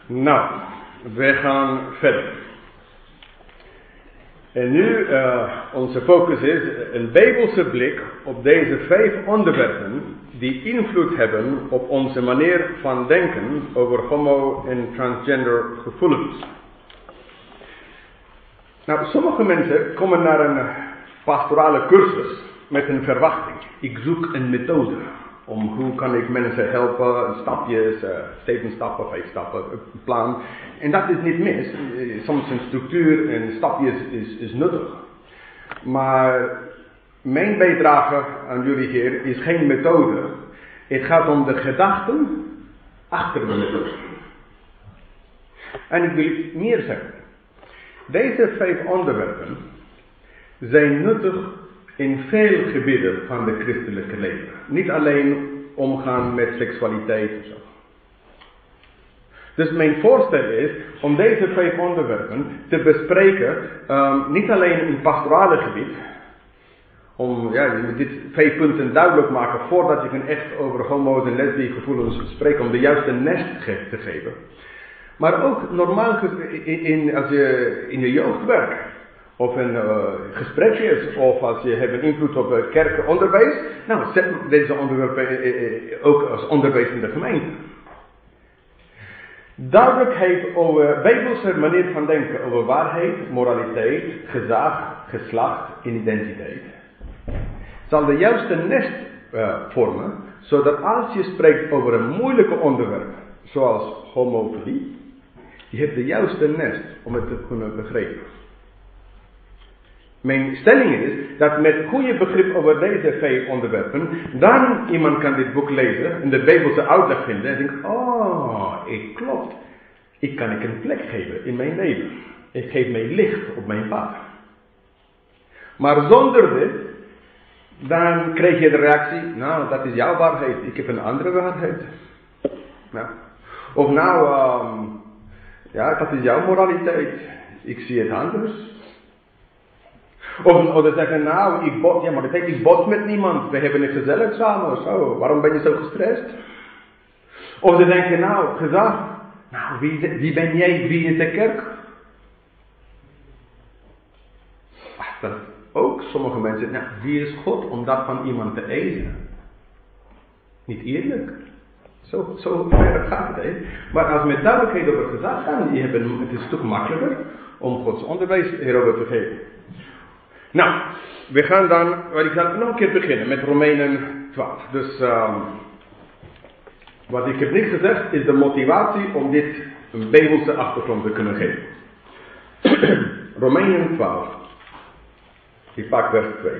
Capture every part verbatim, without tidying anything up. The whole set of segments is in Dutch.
Nou, we gaan verder. En nu, uh, onze focus is een Bijbelse blik op deze vijf onderwerpen die invloed hebben op onze manier van denken over homo- en transgender gevoelens. Nou, sommige mensen komen naar een pastorale cursus met een verwachting. Ik zoek een methode om hoe kan ik mensen helpen, stapjes, uh, zeven stappen, vijf stappen, een plan. En dat is niet mis. Soms een structuur en stapjes is, is nuttig. Maar mijn bijdrage aan jullie hier is geen methode. Het gaat om de gedachten achter de methode. En ik wil meer zeggen. Deze vijf onderwerpen zijn nuttig in veel gebieden van de christelijke leven. Niet alleen omgaan met seksualiteit of zo. Dus mijn voorstel is om deze vijf onderwerpen te bespreken, um, niet alleen in het pastorale gebied. Om, ja, je moet dit vijf punten duidelijk maken voordat je kan echt over homo's en lesbische gevoelens spreken, om de juiste nest te geven. Maar ook normaal in, in, als je in je jeugd werkt. Of een uh, gesprekjes, of als je hebt een invloed op uh, kerkonderwijs. Nou, zet deze onderwerpen uh, uh, ook als onderwijs in de gemeente. Duidelijkheid over Bijbelse manier van denken over waarheid, moraliteit, gezag, geslacht en identiteit. Zal de juiste nest uh, vormen, zodat als je spreekt over een moeilijke onderwerp, zoals homofilie, je hebt de juiste nest om het te kunnen begrijpen. Mijn stelling is dat met goede begrip over deze vijf onderwerpen, dan iemand kan dit boek lezen en de Bijbelse uitleg vinden en denkt, oh, ik klopt. Ik kan ik een plek geven in mijn leven. Ik geef mij licht op mijn pad. Maar zonder dit, dan krijg je de reactie, nou, dat is jouw waarheid. Ik heb een andere waarheid. Nou. Of nou, um, ja, dat is jouw moraliteit. Ik zie het anders. Of, of ze zeggen, nou, ik bot, ja, maar ik bot met niemand. We hebben het gezellig samen. Zo, waarom ben je zo gestrest? Of ze denken, nou, gezag. Nou, wie, wie ben jij? Wie is de kerk? Ach, dat ook sommige mensen, nou, wie is God om dat van iemand te eisen? Niet eerlijk. Zo, zo ver gaat het, hè. Maar als we met duidelijkheid over gezag gaan, je hebt een, het is een stuk makkelijker om Gods onderwijs hierover te geven. Nou, we gaan dan, ik zal nog een keer beginnen met Romeinen twaalf. Dus, um, wat ik heb niet gezegd is de motivatie om dit een Bijbelse achtergrond te kunnen geven. Romeinen twaalf. Ik pak vers twee.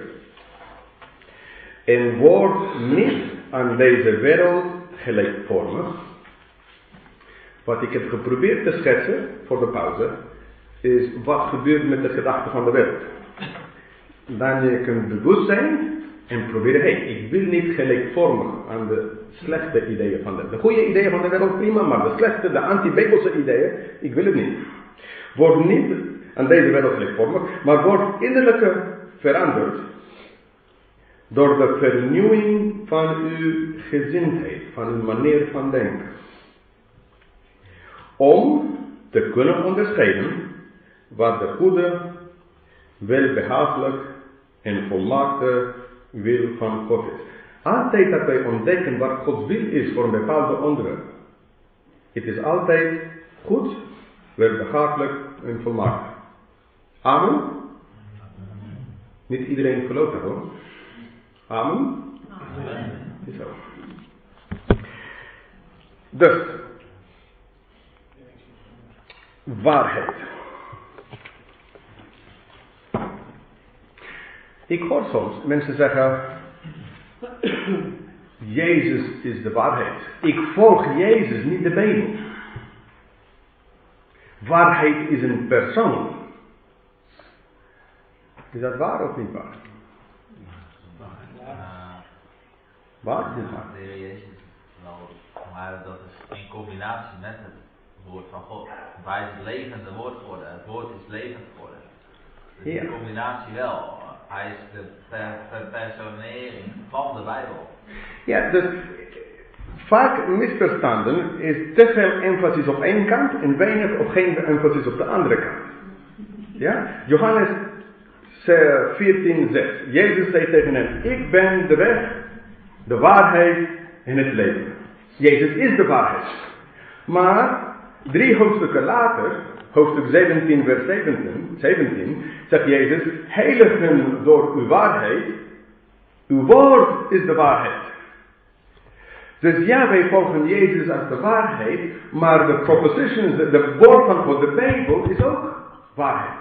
En word niet aan deze wereld gelijkvormig. Wat ik heb geprobeerd te schetsen voor de pauze, is wat gebeurt met de gedachten van de wereld. Dan je kunt bewust zijn en proberen, hé, hey, ik wil niet gelijkvormig aan de slechte ideeën van de wereld. De goede ideeën van de wereld prima, maar de slechte, de anti-Bijbelse ideeën, ik wil het niet. Word niet aan deze wereld gelijkvormig, maar word innerlijk veranderd door de vernieuwing van uw gezindheid, van uw manier van denken. Om te kunnen onderscheiden wat de goede, welbehaaglijk en volmaakte wil van God is. Altijd dat wij ontdekken wat Gods wil is voor een bepaalde onderwerp. Het is altijd goed, welbehaaglijk en volmaakt. Amen? Niet iedereen gelooft dat hoor. Amen? Amen. Is zo. Dus, waarheid. Ik hoor soms mensen zeggen, Jezus is de waarheid. Ik volg Jezus, niet de Bijbel. Waarheid is een persoon. Is dat waar of niet waar? Waar? Ja, de Heer Jezus wel, maar dat is in combinatie met het woord van God. Hij is het levende woord geworden, het woord is levend geworden. Dus Ja. in combinatie wel. Hij is de per, per personering van de Bijbel. Ja, dus vaak misverstanden is te veel emphasis op één kant en weinig of geen emphasis op de andere kant. Ja? Johannes veertien zes. Jezus zei tegen hen, ik ben de weg, de waarheid en het leven. Jezus is de waarheid. Maar drie hoofdstukken later, hoofdstuk zeventien vers zeventien, zegt Jezus, heiligen door uw waarheid, uw woord is de waarheid. Dus ja, wij volgen Jezus als de waarheid, maar de propositions, de, de woord van God, de Bijbel, is ook waarheid.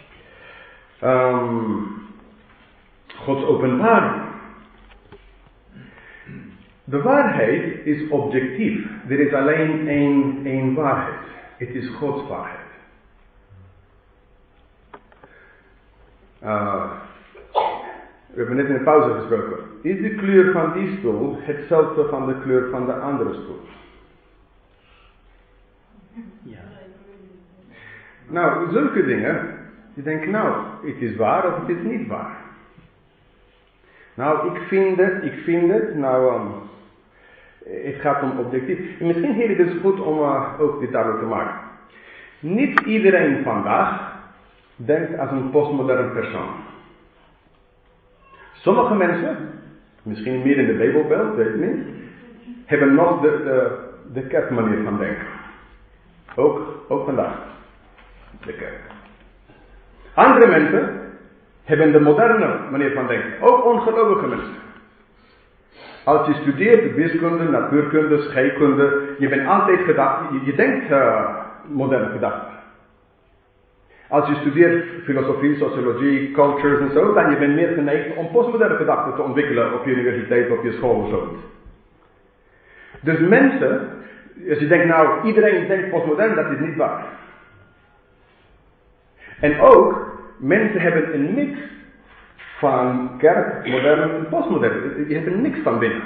Um, Gods openbaring. De waarheid is objectief. Er is alleen één, één waarheid. Het is Gods waarheid. Uh, we hebben net in de pauze gesproken. Is de kleur van die stoel hetzelfde van de kleur van de andere stoel? Ja. Nou, zulke dingen. Je denkt, nou, het is waar of het is niet waar. Nou, ik vind het, ik vind het, nou, um, het gaat om objectief. En misschien hier is het goed om uh, ook dit duidelijk te maken. Niet iedereen vandaag denkt als een postmodern persoon. Sommige mensen, misschien meer in de Bijbelbelt, weet ik niet, hebben nog de, de, de kerkmanier van denken. Ook, ook vandaag. De kerk. Andere mensen hebben de moderne manier van denken. Ook ongelovige mensen. Als je studeert wiskunde, natuurkunde, scheikunde, je bent altijd gedacht, je, je denkt uh, moderne gedachten. Als je studeert filosofie, sociologie, cultures en zo, dan je bent meer geneigd om postmoderne gedachten te ontwikkelen op je universiteit, op je school of zo. Dus mensen, als je denkt nou, iedereen denkt postmodern, dat is niet waar. En ook, mensen hebben een mix van kerk, modern en postmodern. Je hebt een mix van binnen.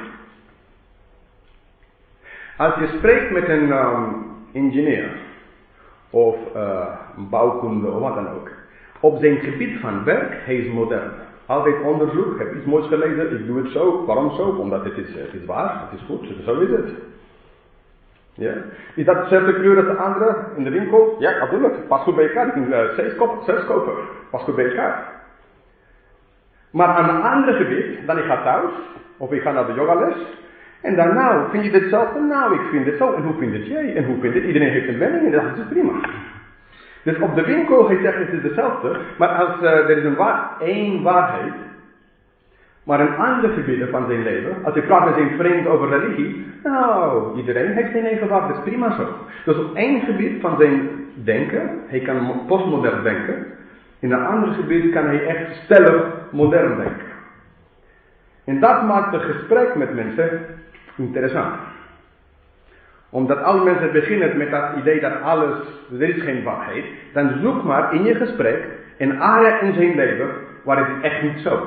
Als je spreekt met een um, ingenieur, of uh, een bouwkunde, of wat dan ook, op zijn gebied van werk, hij is modern. Altijd onderzoek, heb iets moois gelezen, ik doe het zo, waarom zo? Omdat het is, het is waar, het is goed, zo is het. Ja. Is dat dezelfde kleur als de andere in de winkel? Ja, natuurlijk. Pas goed bij elkaar. Ik kan uh, zes, kop, zes kopen. Pas goed bij elkaar. Maar aan een ander gebied, dan ik ga thuis, of ik ga naar de yogales, en dan nou, vind je dit hetzelfde? Nou, ik vind het zo. En hoe vindt het jij? En hoe vindt het? Iedereen heeft een mening en dat is prima. Dus op de winkel, hij zegt het is hetzelfde, maar als uh, er is een waar, één waarheid, maar in andere gebieden van zijn leven, als hij praat met zijn vriend over religie, nou, iedereen heeft zijn eigen waarde, dat is prima zo. Dus op één gebied van zijn denken, hij kan postmodern denken, in een ander gebied kan hij echt stellig modern denken. En dat maakt het gesprek met mensen interessant. Omdat als mensen beginnen met dat idee dat alles, er is geen waarheid, dan zoek maar in je gesprek een area in zijn leven waar het is echt niet zo.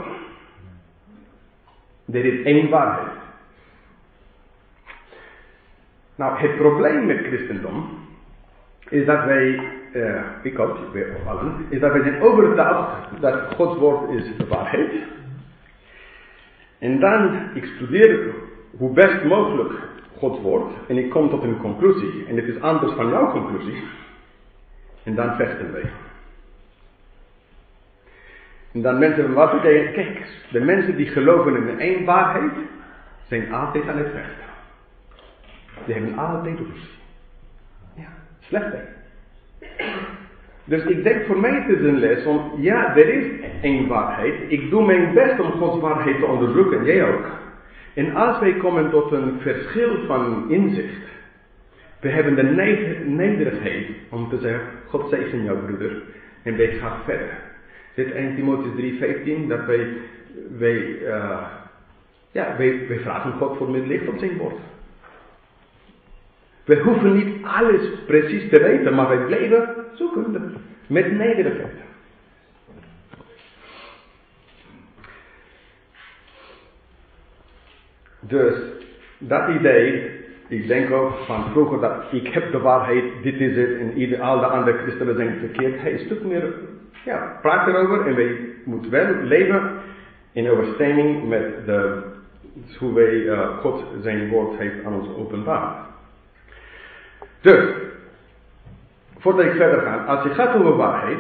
Er is één waarheid. Nou, het probleem met christendom is dat wij, uh, ik ook, wij allen, is dat wij zijn overtuigd dat Gods woord is de waarheid. En dan, ik studeer hoe best mogelijk Gods woord en ik kom tot een conclusie en het is anders van jouw conclusie. En dan vechten wij. En dan mensen, wat betekent, kijk, de mensen die geloven in één waarheid, zijn altijd aan het vechten. Die hebben altijd ruzie. Ja, slecht hè. Dus ik denk voor mij het is een les om, ja, er is één waarheid. Ik doe mijn best om Gods waarheid te onderzoeken, en jij ook. En als wij komen tot een verschil van inzicht, we hebben de nederigheid om te zeggen, God zegen jou broeder, en wij gaan verder. Dit één Timotheüs drie vijftien, dat wij, wij, uh, ja, wij, wij vragen God voor meer licht op zijn woord. We hoeven niet alles precies te weten, maar wij blijven zoeken met nederigheid. Dus dat idee, ik denk ook van vroeger dat ik heb de waarheid, dit is het en ieder, al de andere christenen zijn verkeerd. Hij is een stuk meer, ja, praat erover en wij moeten wel leven in overeenstemming met de Dat is hoe wij, uh, God zijn woord heeft aan ons openbaar. Dus, voordat ik verder ga, als je gaat over waarheid,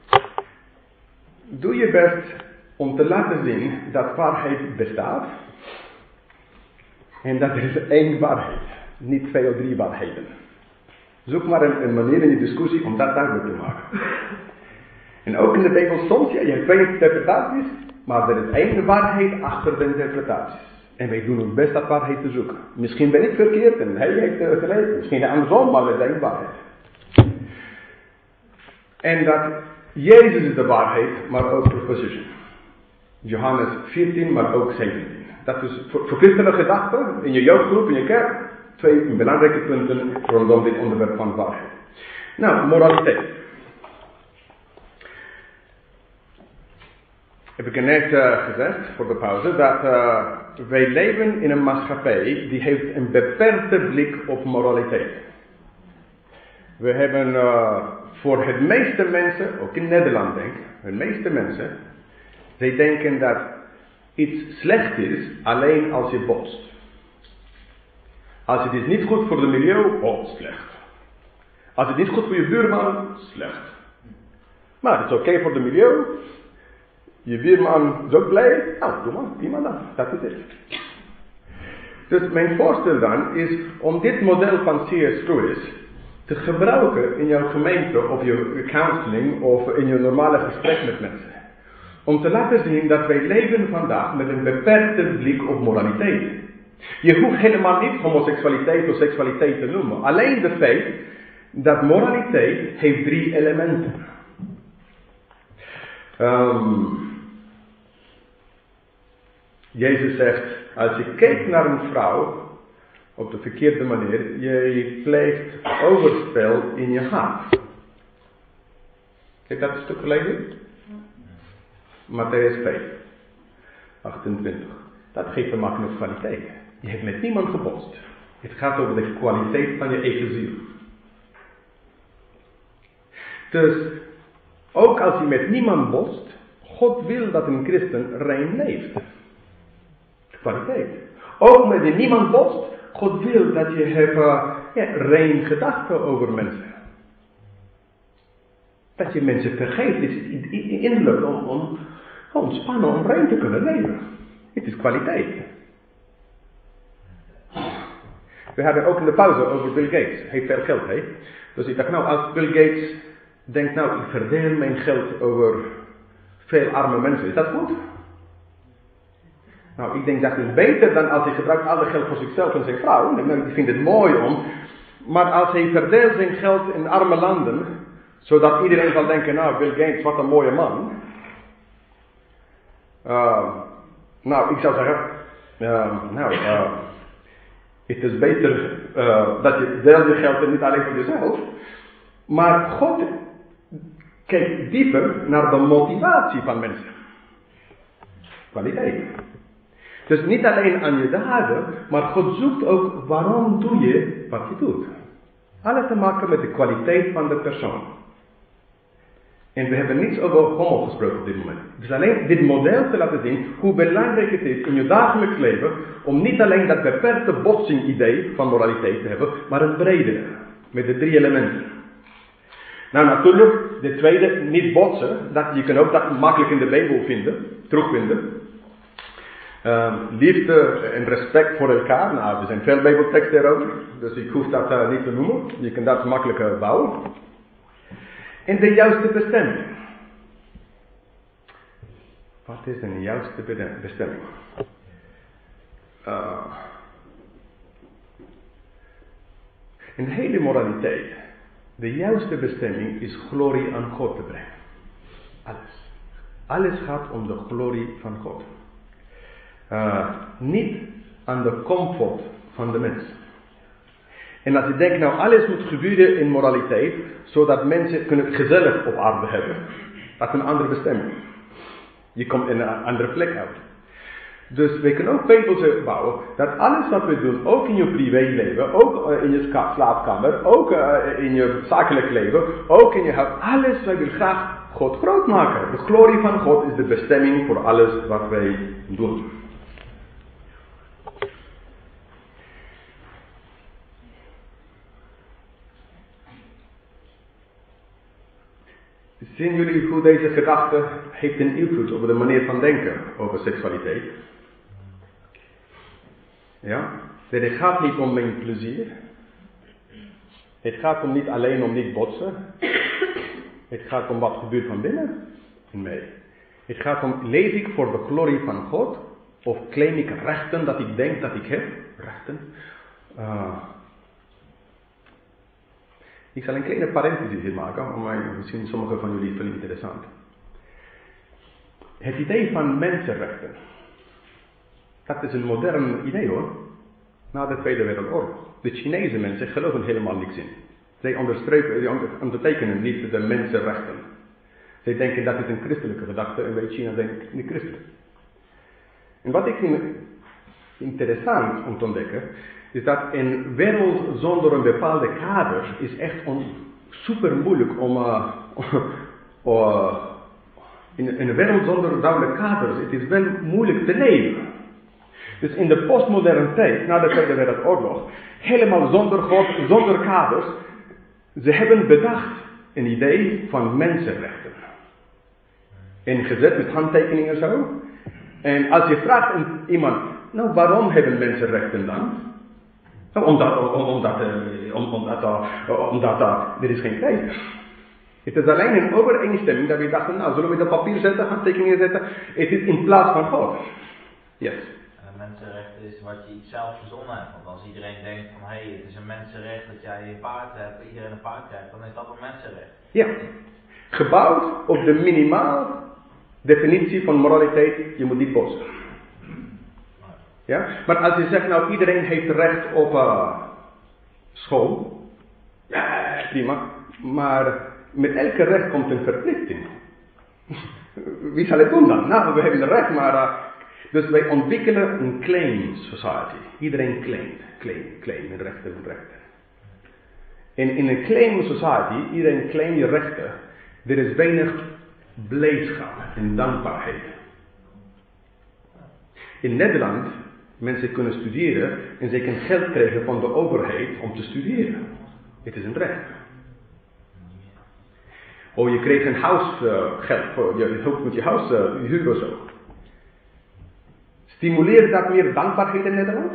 doe je best om te laten zien dat waarheid bestaat. En dat er is één waarheid, niet twee of drie waarheden. Zoek maar een, een manier in je discussie om dat duidelijk te maken. En ook in de Bijbel soms, ja, je hebt twee interpretaties, maar er is één waarheid achter de interpretaties. En wij doen ons best dat waarheid te zoeken. Misschien ben ik verkeerd en hij heeft gelijk, misschien andersom, maar er is één waarheid. En dat Jezus is de waarheid, maar ook proposition. Johannes veertien, maar ook zeventien. Dat is voor, voor christelijke gedachten, in je jeugdgroep, in je kerk, twee belangrijke punten rondom dit onderwerp van waarheid. Nou, moraliteit. Heb ik er net uh, gezegd, voor de pauze, dat uh, wij leven in een maatschappij die heeft een beperkte blik op moraliteit. We hebben uh, voor het meeste mensen, ook in Nederland denk ik, de meeste mensen, zij denken dat iets slecht is alleen als je botst. Als het is niet goed voor het milieu, oh slecht. Als het niet goed voor je buurman, slecht. Maar het is oké okay voor het milieu. Je buurman is ook blij. Nou, doe maar, prima dan. Dat is het. Dus mijn voorstel dan is om dit model van C S Lewis te gebruiken in jouw gemeente of je counseling of in je normale gesprek met mensen. Om te laten zien dat wij leven vandaag met een beperkte blik op moraliteit. Je hoeft helemaal niet homoseksualiteit of seksualiteit te noemen. Alleen de feit dat moraliteit heeft drie elementen. Um, Jezus zegt, als je kijkt naar een vrouw op de verkeerde manier, je pleegt overspel in je hart. Heb je dat een stuk gelezen? Matthäus vijf, achtentwintig. Dat geeft te maken met kwaliteit. Je hebt met niemand gebotst. Het gaat over de kwaliteit van je eigen ziel. Dus, ook als je met niemand botst, God wil dat een christen rein leeft. Kwaliteit. Ook met niemand botst, God wil dat je hebt uh, ja, rein gedachten over mensen. Dat je mensen vergeeft, is innerlijk om, om ontspannen, om rein te kunnen leven. Het is kwaliteit. We hadden ook in de pauze over Bill Gates. Hij heeft veel geld, hè? Dus ik dacht, nou, als Bill Gates denkt, nou, ik verdeel mijn geld over veel arme mensen, is dat goed? Nou, ik denk dat is beter dan als hij gebruikt al het geld voor zichzelf en zijn vrouw. Nou, ik vind het mooi om. Maar als hij verdeelt zijn geld in arme landen, zodat iedereen zal denken, nou, Bill Gates, wat een mooie man. Uh, nou, ik zou zeggen, uh, nou, uh, het is beter uh, dat je deelt je geld en niet alleen voor jezelf. Maar God kijkt dieper naar de motivatie van mensen. Kwaliteit. Dus niet alleen aan je daden, maar God zoekt ook waarom doe je wat je doet. Alles te maken met de kwaliteit van de persoon. En we hebben niets over homo gesproken op dit moment. Dus alleen dit model te laten zien hoe belangrijk het is in je dagelijks leven om niet alleen dat beperkte botsing idee van moraliteit te hebben, maar een bredere, met de drie elementen. Nou natuurlijk, de tweede, niet botsen, dat, je kan ook dat makkelijk in de Bijbel vinden, terugvinden. Uh, liefde en respect voor elkaar, nou er zijn veel Bijbelteksten erover, dus ik hoef dat uh, niet te noemen, je kan dat makkelijk uh, bouwen. En de juiste bestemming. Wat is een juiste bestemming? Uh, in de hele moraliteit, de juiste bestemming is glorie aan God te brengen. Alles. Alles gaat om de glorie van God. Uh, niet aan de comfort van de mens. En als je denkt, nou alles moet gebeuren in moraliteit, zodat mensen kunnen gezellig op aarde hebben. Dat is een andere bestemming. Je komt in een andere plek uit. Dus we kunnen ook Bijbelse bouwen, dat alles wat we doen, ook in je privéleven, ook uh, in je slaapkamer, ook uh, in je zakelijk leven, ook in je huis, alles, wij willen graag God groot maken. De glorie van God is de bestemming voor alles wat wij doen. Zien jullie hoe deze gedachte heeft een invloed op de manier van denken over seksualiteit? Ja? Het gaat niet om mijn plezier. Het gaat om niet alleen om niet botsen. Het gaat om wat gebeurt van binnen in mij. Het gaat om, leef ik voor de glorie van God? Of claim ik rechten dat ik denk dat ik heb? Rechten. Uh, ik zal een kleine parenthesis hier maken, om mij, misschien sommige van jullie vinden het interessant. Het idee van mensenrechten. Dat is een modern idee hoor. Na de Tweede Wereldoorlog. De Chinese mensen geloven helemaal niks in. Zij ondertekenen niet de mensenrechten. Zij denken dat het een christelijke gedachte en wij China zijn niet christelijk. En wat ik vind interessant om te ontdekken, is dat een wereld zonder een bepaalde kader is echt on, super moeilijk om, uh, uh, in, in een wereld zonder duidelijke kaders, het is wel moeilijk te leven. Dus in de postmoderne tijd, na de Tweede Wereldoorlog, helemaal zonder God, zonder kaders, ze hebben bedacht een idee van mensenrechten. Ingezet met handtekeningen en zo. En als je vraagt aan iemand, nou waarom hebben mensen rechten dan? Nou, omdat, omdat, omdat, omdat, omdat er is geen krijg. Het is alleen een overeenstemming dat we dachten, nou zullen we dat papier zetten, handtekeningen zetten. Het is in plaats van God. Yes. En een mensenrecht is wat je zelf verzonnen hebt. Want als iedereen denkt van, hé, hey, het is een mensenrecht dat jij een paard hebt, iedereen een paard krijgt, dan is dat een mensenrecht. Ja. Gebouwd op de minimaal definitie van moraliteit, je moet niet botsen. Ja? Maar als je zegt, nou iedereen heeft recht op uh, school. Ja, prima. Maar met elke recht komt een verplichting. Wie zal het doen dan? Nou, we hebben een recht, maar... Uh, dus wij ontwikkelen een claim society. Iedereen claimt, claim, claim, en rechten, en rechten. En in een claim society, iedereen claimt je rechten. Er is weinig blijdschap en dankbaarheid. In Nederland, mensen kunnen studeren en ze kunnen geld krijgen van de overheid om te studeren. Het is een recht. Oh, je kreeg een huisgeld, uh, je hulp met je huis, uh, je huur of zo. Stimuleert dat meer dankbaarheid in Nederland?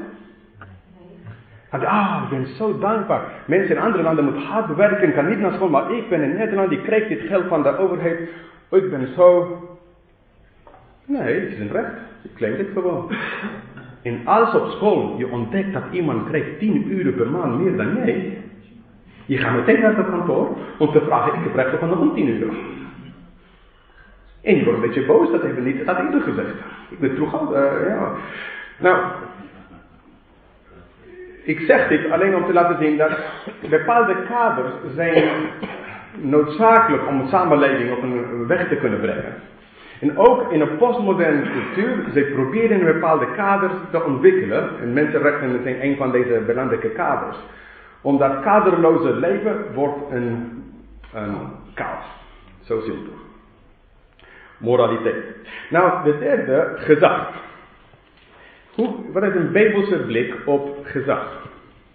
Ah, ik ben zo dankbaar. Mensen in andere landen moeten hard werken, kan niet naar school, maar ik ben in Nederland, ik krijg dit geld van de overheid. Ik ben zo... Nee, het is een recht. Je claimt het gewoon. En als op school je ontdekt dat iemand krijgt tien uur per maand meer dan jij, je gaat meteen naar het kantoor om te vragen, ik heb recht op nog een tien uur. En je wordt een beetje boos, dat hebben we niet dat eerder gezegd. Ik ben terug, uh, ja. Nou, ik zeg dit alleen om te laten zien dat bepaalde kaders zijn noodzakelijk om een samenleving op een weg te kunnen brengen. En ook in een postmoderne cultuur, zij proberen een bepaalde kaders te ontwikkelen. En mensenrechten zijn een van deze belangrijke kaders. Omdat kaderloze leven wordt een, een chaos. Zo simpel. Moraliteit. Nou, de derde, gezag. Hoe, wat is een Bijbelse blik op gezag?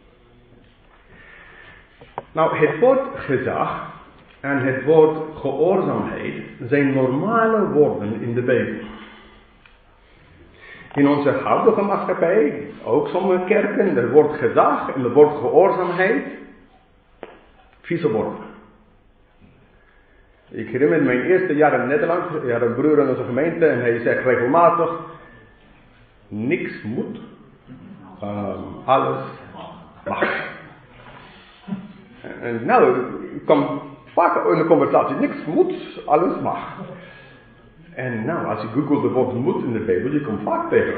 Nou, het woord gezag en het woord gehoorzaamheid zijn normale woorden in de Bijbel. In onze huidige maatschappij, ook sommige kerken, het woord gezag en het woord gehoorzaamheid, vieze woorden. Ik herinner me mijn eerste jaar in Nederland, ik had een broer in onze gemeente en hij zegt regelmatig, niks moet, um, alles mag. En, en nou, ik kwam vaak in de conversatie, niks moet, alles mag. En nou, als je googelt het woord moet in de Bijbel, je komt vaak tegen.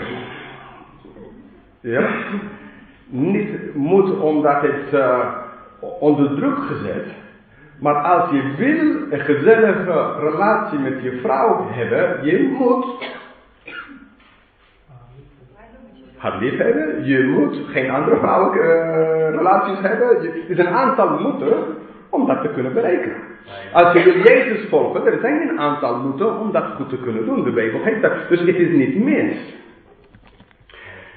Ja? Niet moet omdat het uh, onder druk gezet. Maar als je wil een gezellige relatie met je vrouw hebben, je moet haar lief hebben, je moet geen andere vrouwelijke uh, relaties hebben. Je, er is een aantal moeten om dat te kunnen bereiken. Als je wil Jezus volgen, er zijn een aantal moeten om dat goed te kunnen doen. De Bijbel heeft dat. Dus het is niet mis.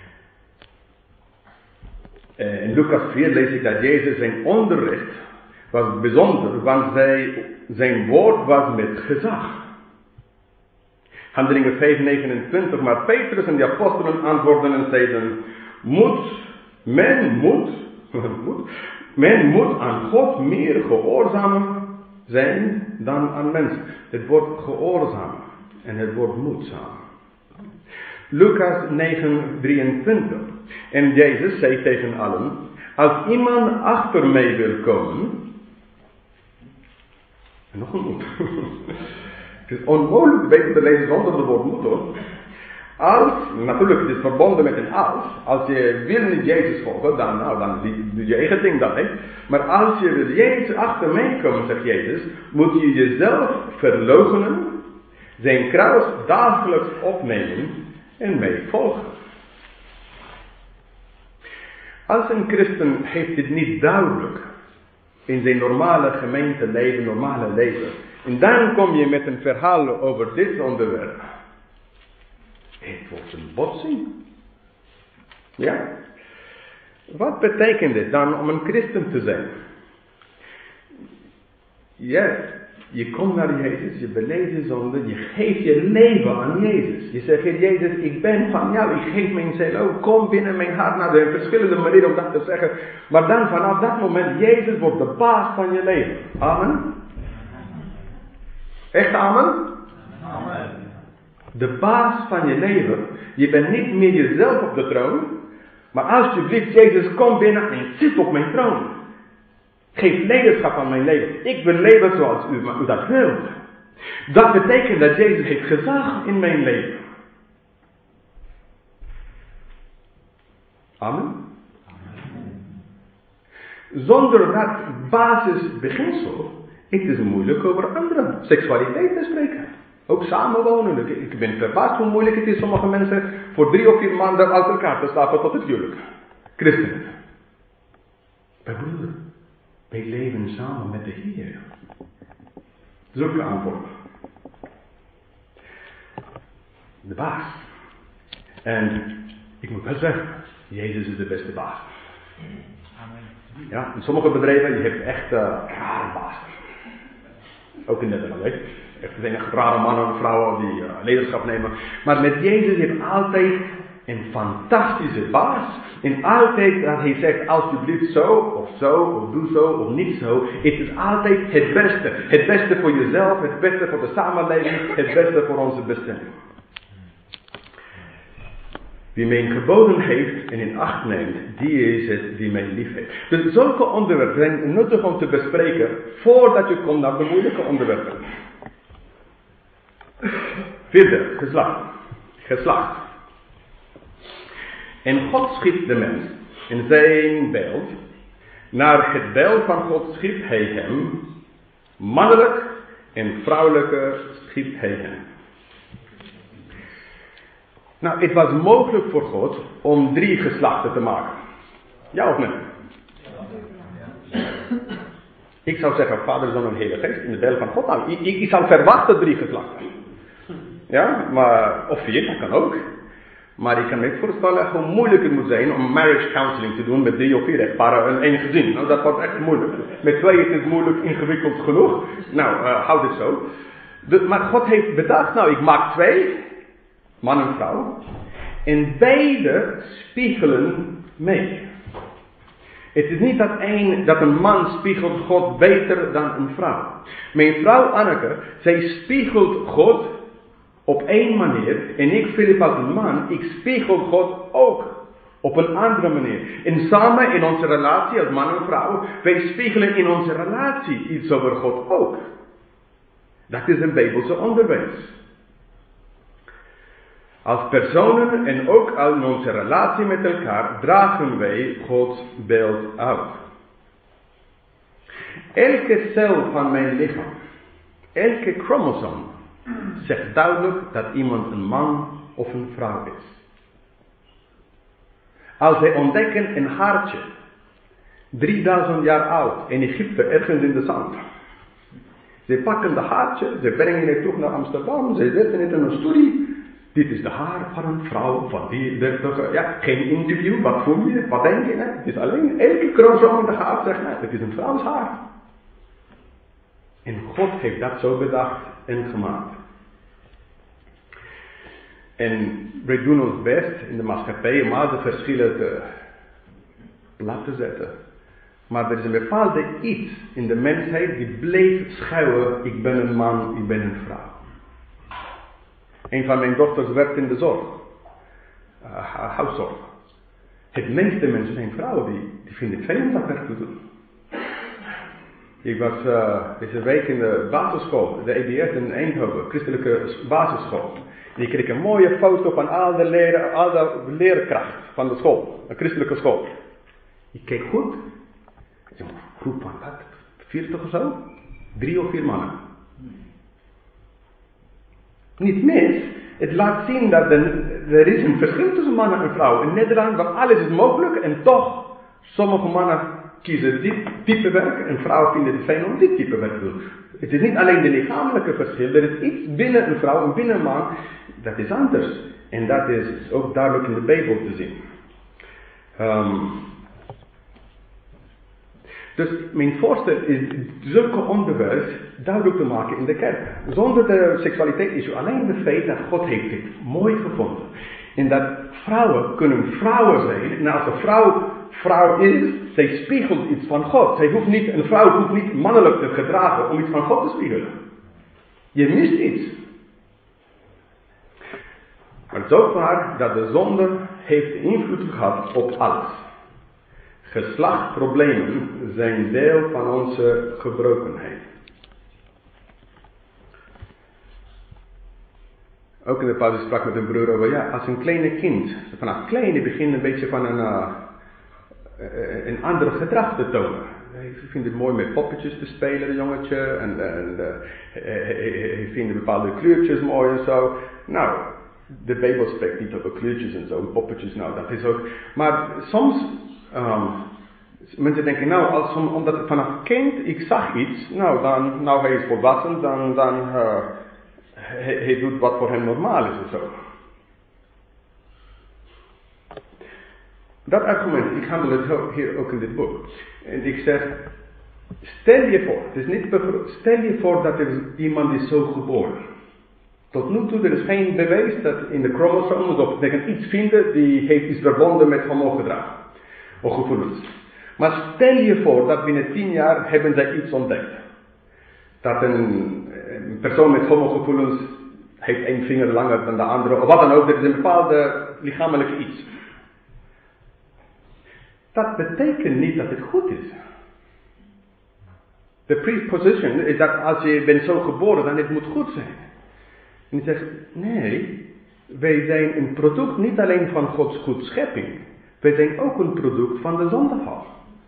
Uh, in Lucas vier lees ik dat Jezus zijn onderricht was bijzonder, want zij, zijn woord was met gezag. Handelingen vijf negenentwintig, maar Petrus en de apostelen antwoordden en zeiden, moet, men moet, moet, men moet aan God meer gehoorzaam zijn dan aan mensen. Het woord gehoorzaam en het woord moedzaam. Lucas negen drieëntwintig. En Jezus zei tegen allen, als iemand achter mij wil komen, en nog een moed. Het is onmogelijk beter te lezen zonder het woord moed hoor. Als, natuurlijk het is verbonden met een als, als je wil niet Jezus volgen, dan, nou, dan doe je eigen ding dan, hè. Maar als je wil Jezus achter mij komen, zegt Jezus, moet je jezelf verloochenen, zijn kruis dagelijks opnemen en mij volgen. Als een christen heeft dit niet duidelijk in zijn normale gemeenteleven, normale leven, en dan kom je met een verhaal over dit onderwerp. Het wordt een botsing. Ja? Wat betekent dit dan om een christen te zijn? Ja, je komt naar Jezus, je beleeft je zonde, je geeft je leven aan Jezus. Je zegt, Jezus, ik ben van jou, ik geef mijn ziel ook, kom binnen mijn hart. Nou, er zijn verschillende manieren om dat te zeggen. Maar dan vanaf dat moment, Jezus wordt de baas van je leven. Amen. Echt amen? Amen. De baas van je leven. Je bent niet meer jezelf op de troon. Maar alsjeblieft, Jezus, kom binnen en zit op mijn troon. Geef leiderschap aan mijn leven. Ik wil leven zoals u, u dat wilt. Dat betekent dat Jezus heeft gezag in mijn leven. Amen. Zonder dat basisbeginsel, het is moeilijk over andere seksualiteit te spreken. Ook samenwonen. Ik, ik ben verbaasd hoe moeilijk het is sommige mensen voor drie of vier maanden uit elkaar te slapen tot het huwelijk. Christenen. Mijn broeder, wij leven samen met de Heer. Zulke antwoorden. De baas. En ik moet wel zeggen, Jezus is de beste baas. Amen. Ja, in sommige bedrijven, je hebt echt uh, rare baas. Ook in Nederland, hè. Echt zijn echt rare mannen en vrouwen die uh, leiderschap nemen. Maar met Jezus heeft altijd een fantastische baas. En altijd dat hij zegt, alsjeblieft zo, of zo, of doe zo, of niet zo. Het is altijd het beste. Het beste voor jezelf, het beste voor de samenleving, het beste voor onze bestemming. Wie mijn geboden heeft en in acht neemt, die is het die mij lief heeft. Dus zulke onderwerpen zijn nuttig om te bespreken voordat je komt naar de moeilijke onderwerpen. Vierde, geslacht. Geslacht. En God schiep de mens in zijn beeld. Naar het beeld van God schiep hij hem. Mannelijk en vrouwelijke schiep hij hem. Nou, het was mogelijk voor God om drie geslachten te maken. Ja of nee? Ik zou zeggen, Vader, Zoon en Heilige Geest in het beeld van God. Nou, ik, ik, ik zou verwachten drie geslachten. Ja, maar, of vier, dat kan ook. Maar ik kan me voorstellen hoe moeilijk het moet zijn om marriage counseling te doen met drie of vier echtparen en één gezin. Nou, dat wordt echt moeilijk. Met twee is het moeilijk, ingewikkeld genoeg. Nou, uh, houd het zo. De, maar God heeft bedacht, nou, ik maak twee, man en vrouw. En beide spiegelen mee. Het is niet dat een, dat een man spiegelt God beter dan een vrouw. Mijn vrouw Anneke, zij spiegelt God op één manier. En ik, Philip, als een man, ik spiegel God ook op een andere manier. En samen in onze relatie als man en vrouw, wij spiegelen in onze relatie iets over God ook. Dat is een Bijbelse onderwijs. Als personen en ook in onze relatie met elkaar dragen wij Gods beeld uit. Elke cel van mijn lichaam, elke chromosoom, zegt duidelijk dat iemand een man of een vrouw is. Als zij ontdekken een haartje, drieduizend jaar oud, in Egypte, ergens in de zand. Ze pakken de haartje, ze brengen het terug naar Amsterdam, ze zetten het in een studie. Dit is de haar van een vrouw van die dertig, ja, geen interview, wat voel je, wat denk je, hè? Het is alleen elke chromosoom in de haar zegt, nee, het is een vrouws haar. En God heeft dat zo bedacht en gemaakt. En wij doen ons best in de maatschappij om al de verschillen te plat te zetten. Maar er is een bepaalde iets in de mensheid die bleef schuilen. Ik ben een man, ik ben een vrouw. Een van mijn dochters werkt in de zorg. Uh, huiszorg. Het meeste mensen zijn vrouwen die, die vinden het fijn om dat werk te doen. Ik was uh, deze week in de basisschool, de E B S in Eindhoven, christelijke basisschool. En ik kreeg een mooie foto van al de, leren, al de leerkracht van de school, een christelijke school. Ik keek goed. Ik zei, groep van wat? veertig of zo? Drie of vier mannen. Niet mis. Het laat zien dat er, er is een verschil tussen mannen en vrouwen. In Nederland, waar alles is mogelijk en toch, sommige mannen kiezen dit type werk en vrouwen vinden het fijn om dit type werk te doen. Het is niet alleen de lichamelijke verschil, er is iets binnen een vrouw en binnen een man, dat is anders. En dat is ook duidelijk in de Bijbel te zien. Um, dus mijn voorstel is zulke onderwijs duidelijk te maken in de kerk. Zonder de seksualiteit is alleen het feit dat God heeft dit mooi gevonden. En dat vrouwen kunnen vrouwen zijn. En als een vrouw vrouw is, zij spiegelt iets van God. Zij hoeft niet, een vrouw hoeft niet mannelijk te gedragen om iets van God te spiegelen. Je mist iets. Maar het is ook waar dat de zonde heeft invloed gehad op alles. Geslachtproblemen zijn deel van onze gebrokenheid. Ook in de pauze sprak met een broer over, ja, als een kleine kind, vanaf kleine begin een beetje van een, uh, een ander gedrag te tonen. Hij vindt het mooi met poppetjes te spelen, de jongetje, en, en uh, hij vindt bepaalde kleurtjes mooi en zo. Nou, de Bijbel spreekt niet over kleurtjes en zo, poppetjes, nou, dat is ook, maar soms, um, mensen denken, nou, als, omdat ik vanaf kind, ik zag iets, nou, dan, nou, hij is volwassen, dan, dan, uh, hij, hij doet wat voor hem normaal is of zo. Dat argument, ik handel het hier ook in dit boek. En ik zeg, stel je voor, het is niet bevro- stel je voor dat er iemand is zo geboren. Tot nu toe, er is geen bewijs dat in de chromosomen of they kan iets vinden die heeft iets verbonden met homogedrag. Of gevoelens. Maar stel je voor dat binnen tien jaar hebben zij iets ontdekt. Dat een, een persoon met homogevoelens heeft één vinger langer dan de andere. Of wat dan ook, er is een bepaalde lichamelijke iets. Dat betekent niet dat het goed is. De preposition is dat als je bent zo geboren, dan het moet goed zijn. En je zegt, nee, wij zijn een product niet alleen van Gods goed schepping. Wij zijn ook een product van de zondeval.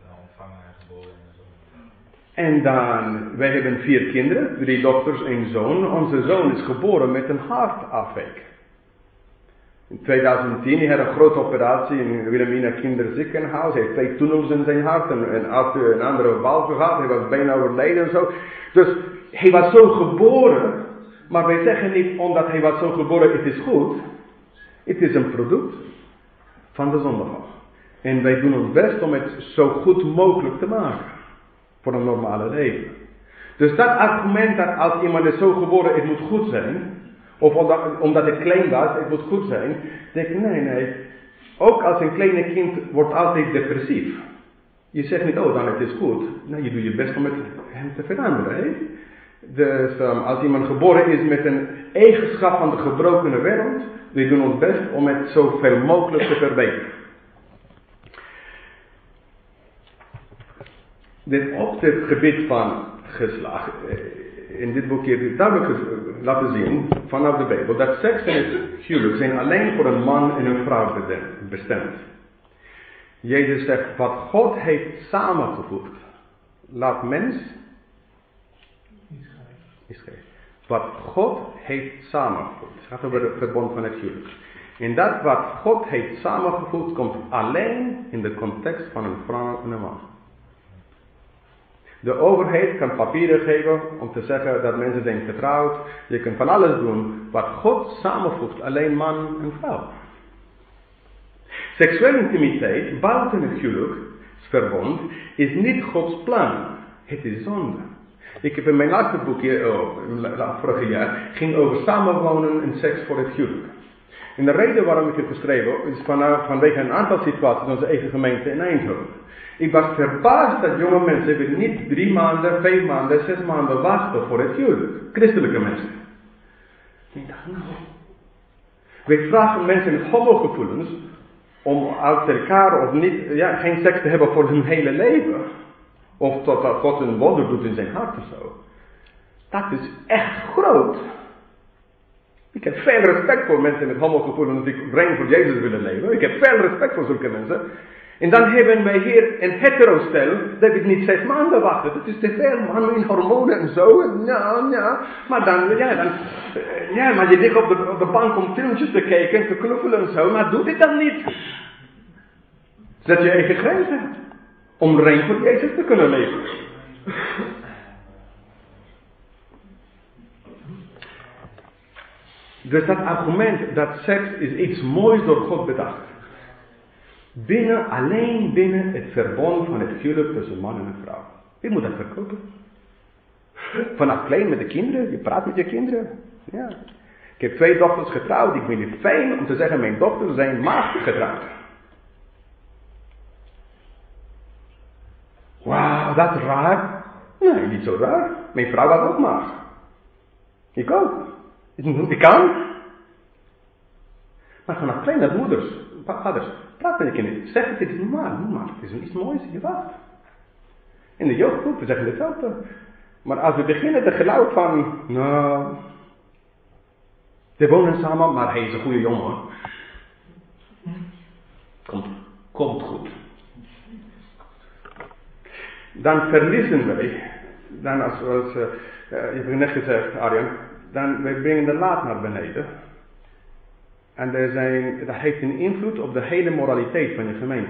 En dan, wij hebben vier kinderen, drie dochters en een zoon. Onze zoon is geboren met een hartafwijk. In tweeduizend tien, hij had een grote operatie in Wilhelmina Kinderziekenhuis. Hij heeft twee tunnels in zijn hart en een, een andere valve gehad. Hij was bijna overleden en zo. Dus hij was zo geboren, maar wij zeggen niet omdat hij was zo geboren, het is goed. Het is een product van de zondeval. En wij doen ons best om het zo goed mogelijk te maken. Voor een normale leven. Dus dat argument dat als iemand is zo geboren, het moet goed zijn. Of omdat, omdat het klein was, het moet goed zijn. Denk ik, nee, nee. Ook als een kleine kind wordt altijd depressief. Je zegt niet, oh dan het is goed. Nee, je doet je best om het hem te veranderen. Hè? Dus um, als iemand geboren is met een eigenschap van de gebrokene wereld. We doen ons best om het zoveel mogelijk te verbeteren. Dit op het gebied van geslacht, in dit boekje is duidelijk laten zien, vanaf de Bijbel, dat seks en het huwelijk zijn alleen voor een man en een vrouw bestemd. Jezus zegt, wat God heeft samengevoegd, laat mens is geen. Wat God heeft samengevoegd, het gaat over het verbond van het huwelijk. En dat wat God heeft samengevoegd, komt alleen in de context van een vrouw en een man. De overheid kan papieren geven om te zeggen dat mensen zijn getrouwd. Je kunt van alles doen wat God samenvoegt, alleen man en vrouw. Seksuele intimiteit buiten het huwelijksverbond is niet Gods plan. Het is zonde. Ik heb in mijn laatste boekje, oh, vorig jaar, ging over samenwonen en seks voor het huwelijk. En de reden waarom ik het geschreven heb, is van, vanwege een aantal situaties in onze eigen gemeente in Eindhoven. Ik was verbaasd dat jonge mensen weer niet drie maanden, vijf maanden, zes maanden wachten voor het huwelijk. Christelijke mensen. En ik dacht, nou... Wij vragen mensen met homogevoelens om uit elkaar of niet, ja, geen seks te hebben voor hun hele leven. Of totdat God een wonder doet in zijn hart of zo. Dat is echt groot. Ik heb veel respect voor mensen met homogevoelens die rein voor Jezus willen leven. Ik heb veel respect voor zulke mensen. En dan hebben wij hier een hetero-stel, dat ik niet zes maanden wachten. Dat is te veel, man, in hormonen en zo. Ja, ja. Maar dan, ja, dan, ja, maar je ligt op de, op de bank om filmpjes te kijken en te knuffelen en zo. Maar doe dit dan niet. Zet je eigen grenzen. Om rein voor Jezus te kunnen leven. Dus dat argument dat seks is iets moois door God bedacht. Binnen, alleen binnen het verbond van het huwelijk tussen man en vrouw. Je moet dat verkopen. Vanaf klein met de kinderen, je praat met je kinderen. Ja. Ik heb twee dochters getrouwd, ik vind het fijn om te zeggen, mijn dochters zijn maagd getrouwd. Wauw, dat is raar. Nee, niet zo raar. Mijn vrouw was ook maagd. Ik ook. Ik kan. Maar vanaf klein als moeders, vaders, praat met je kinderen. Zeg het, het is normaal, maar het is iets moois, je wacht. In de jeugdgroep, we zeggen hetzelfde. Maar als we beginnen te geluid van, nou, we wonen samen, maar hij is een goede jongen. Komt, komt goed. Dan verliezen wij, dan als, als uh, je hebt net gezegd, Arjan, dan wij brengen de laad naar beneden. En er zijn, dat heeft een invloed op de hele moraliteit van je gemeente.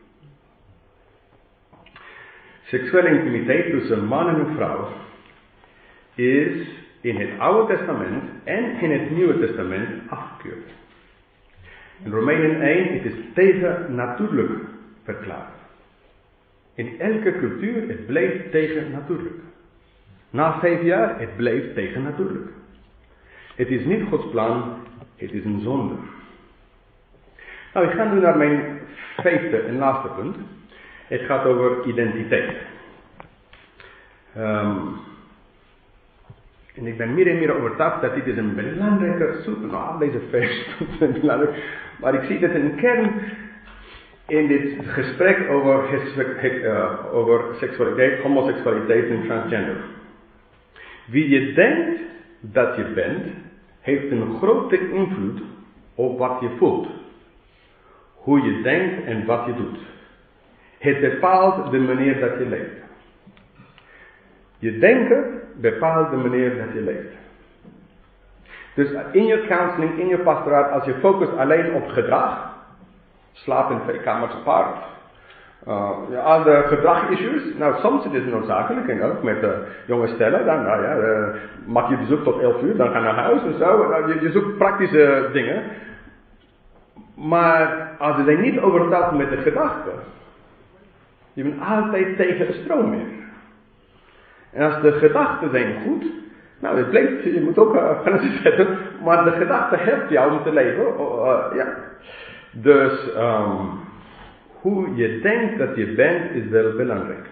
Seksuele intimiteit tussen man en vrouw is in het Oude Testament en in het Nieuwe Testament afgekeurd. In Romeinen één, het is tegennatuurlijk verklaard. In elke cultuur, het bleef tegennatuurlijk. Na vijf jaar, het bleef tegennatuurlijk. Het is niet Gods plan, het is een zonde. Nou, ik ga nu naar mijn vijfde en laatste punt. Het gaat over identiteit. Um, en ik ben meer en meer overtuigd dat dit is een belangrijke super. Nou, deze vers is belangrijk. Maar ik zie dat een kern in dit gesprek over, uh, over seksualiteit, homoseksualiteit en transgender. Wie je denkt dat je bent, heeft een grote invloed op wat je voelt. Hoe je denkt en wat je doet. Het bepaalt de manier dat je leeft. Je denken bepaalt de manier dat je leeft. Dus in je counseling, in je pastoraat, als je focust alleen op gedrag, slaap in twee kamers apart, uh, ja, al de gedragissues, nou soms is het noodzakelijk, en ook met uh, jonge stellen, dan nou ja, uh, maak je bezoek tot elf uur, dan ga je naar huis en zo, uh, je, je zoekt praktische dingen. Maar als je er niet overtuigd met de gedachten, je bent altijd tegen de stroom in. En als de gedachten zijn goed, nou het blijft, je moet ook uh, grenzen zetten, maar de gedachte helpt jou om te leven. Uh, uh, ja. Dus um, hoe je denkt dat je bent is wel belangrijk.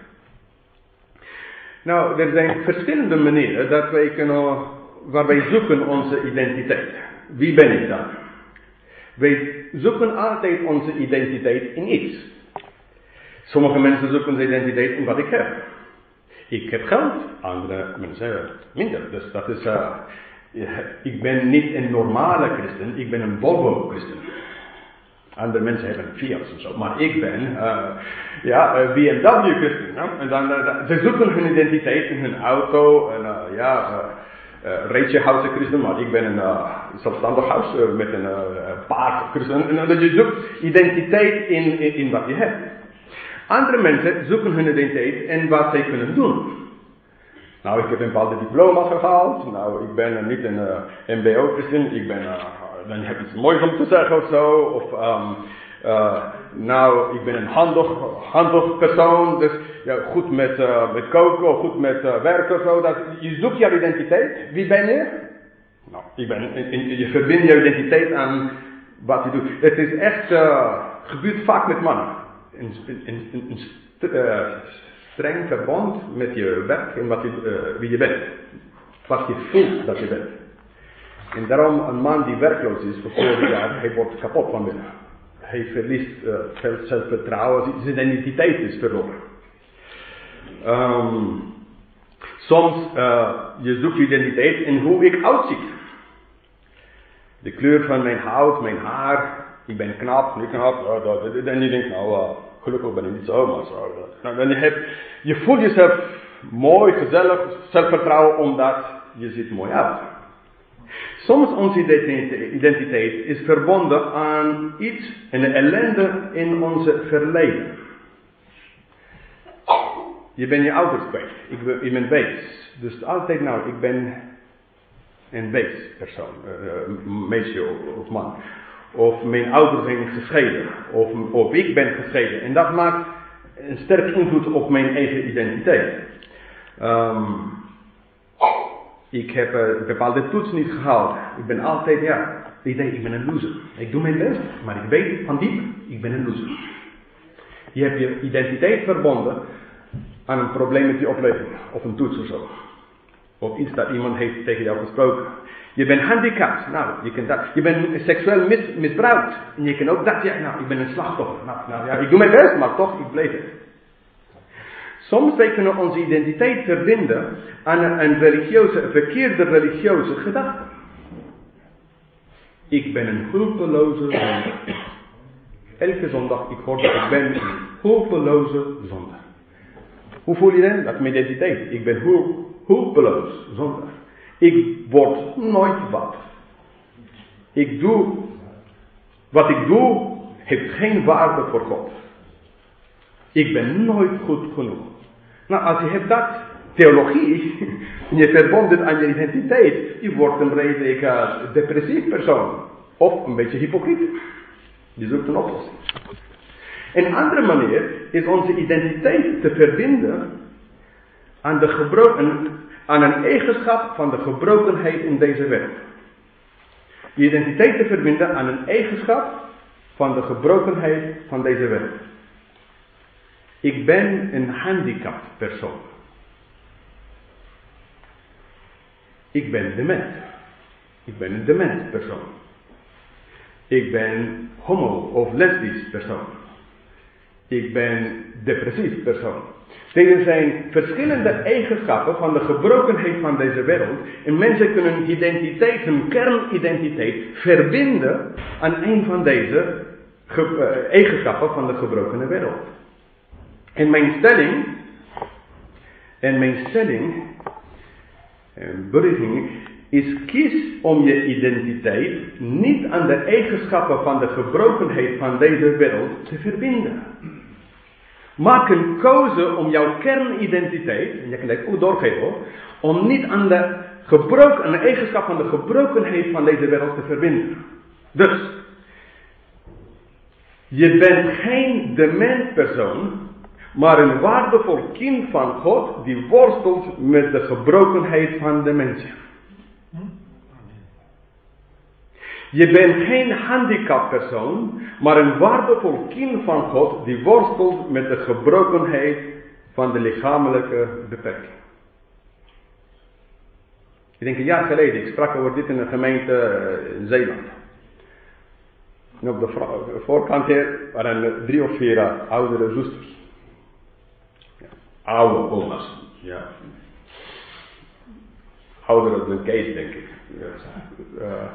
Nou, er zijn verschillende manieren dat wij kunnen, waar wij zoeken onze identiteit. Wie ben ik dan? Wij zoeken altijd onze identiteit in iets. Sommige mensen zoeken zijn identiteit in wat ik heb. Ik heb geld, andere mensen minder. Dus dat is, uh, ja, ik ben niet een normale christen, ik ben een Volvo christen. Andere mensen hebben Fiat en zo, maar ik ben uh, ja, uh, B M W christen. Ja? En dan, uh, ze zoeken hun identiteit in hun auto en uh, ja, uh, uh, Rachel House christen, maar ik ben een uh, zelfstandig huis uh, met een uh, paard christen. En uh, je zoekt identiteit in, in, in wat je hebt. Andere mensen zoeken hun identiteit in wat zij kunnen doen. Nou, ik heb een bepaalde diploma gehaald. Nou, ik ben uh, niet een uh, M B O christen, ik ben... Uh, dan heb je iets moois om te zeggen of zo. Of um, Uh, nou, ik ben een handig, handig persoon, dus ja, goed met, uh, met koken of goed met uh, werken of zo. Dat, je zoekt jouw identiteit. Wie ben je? Nou, ik ben, in, in, je verbindt jouw identiteit aan wat je doet. Het is echt, uh, gebeurt vaak met mannen. Een, een, een, een st- uh, streng verband met je werk en wat je, uh, wie je bent. Wat je voelt dat je bent. En daarom een man die werkloos is voor zeven jaar, hij wordt kapot van binnen. Hij verliest uh, veel zelfvertrouwen, zijn identiteit is verloren. Um, soms, uh, je zoekt je identiteit in hoe ik uitzie. De kleur van mijn huid, mijn haar, ik ben knap, niet knap, uh, dat, dat, en je denkt, nou, uh, gelukkig ben ik niet zo, maar zo. Uh, nou, dan je, hebt, je voelt jezelf mooi, gezellig, zelfvertrouwen, omdat je ziet mooi uit. Soms onze identiteit is verbonden aan iets, een ellende in onze verleden. Je bent je ouders kwijt. Ik ben, ik ben wees. Dus altijd nou, ik ben een weespersoon. Uh, meisje of, of man. Of mijn ouders zijn gescheiden. Of, of ik ben gescheiden. En dat maakt een sterk invloed op mijn eigen identiteit. Um, Ik heb een uh, bepaalde toets niet gehaald. Ik ben altijd, ja, ik denk, ik ben een loser. Ik doe mijn best, maar ik weet van diep, ik ben een loser. Je hebt je identiteit verbonden aan een probleem met je opleving. Of een toets of zo. Of iets dat iemand heeft tegen jou gesproken. Je bent handicapt. Nou, je, kunt dat. Je bent seksueel mis, misbruikt. En je kan ook dat, ja, nou, ik ben een slachtoffer. Nou, nou ja, ik doe mijn best, maar toch, ik bleef het. Soms wij kunnen onze identiteit verbinden aan een, een religieuze, een verkeerde religieuze gedachte. Ik ben een hulpeloze zondaar. Elke zondag, ik hoor dat ik ben een hulpeloze zondaar. Hoe voel je dan? Dat is mijn identiteit. Ik ben hulp, hulpeloos zondaar. Ik word nooit wat. Ik doe, wat ik doe, heeft geen waarde voor God. Ik ben nooit goed genoeg. Nou, als je hebt dat theologie, en je verbondt het aan je identiteit, je wordt een redelijk uh, depressief persoon. Of een beetje hypocriet. Je zoekt een oplossing. Een andere manier is onze identiteit te verbinden aan, de gebroken, aan een eigenschap van de gebrokenheid in deze wereld. Je identiteit te verbinden aan een eigenschap van de gebrokenheid van deze wereld. Ik ben een handicapt persoon. Ik ben dement. Ik ben een dement persoon. Ik ben homo of lesbisch persoon. Ik ben depressief persoon. Deze zijn verschillende eigenschappen van de gebrokenheid van deze wereld. En mensen kunnen hun identiteit, hun kernidentiteit, verbinden aan een van deze ge- uh, eigenschappen van de gebrokene wereld. En mijn stelling, en mijn stelling, en berichting, is kies om je identiteit niet aan de eigenschappen van de gebrokenheid van deze wereld te verbinden. Maak een keuze om jouw kernidentiteit, en je kan dat ook doorgeven hoor, om niet aan de gebroken, aan de eigenschap van de gebrokenheid van deze wereld te verbinden. Dus, je bent geen dement persoon, maar een waardevol kind van God die worstelt met de gebrokenheid van de mensen. Je bent geen handicap persoon, maar een waardevol kind van God die worstelt met de gebrokenheid van de lichamelijke beperking. Ik denk een jaar geleden, ik sprak over dit in een gemeente in Zeeland. En op de voorkant hier waren drie of vier oudere zusters. Ja, oude oma's. Ja. Ouder dan Kees, denk ik. Ja. Uh.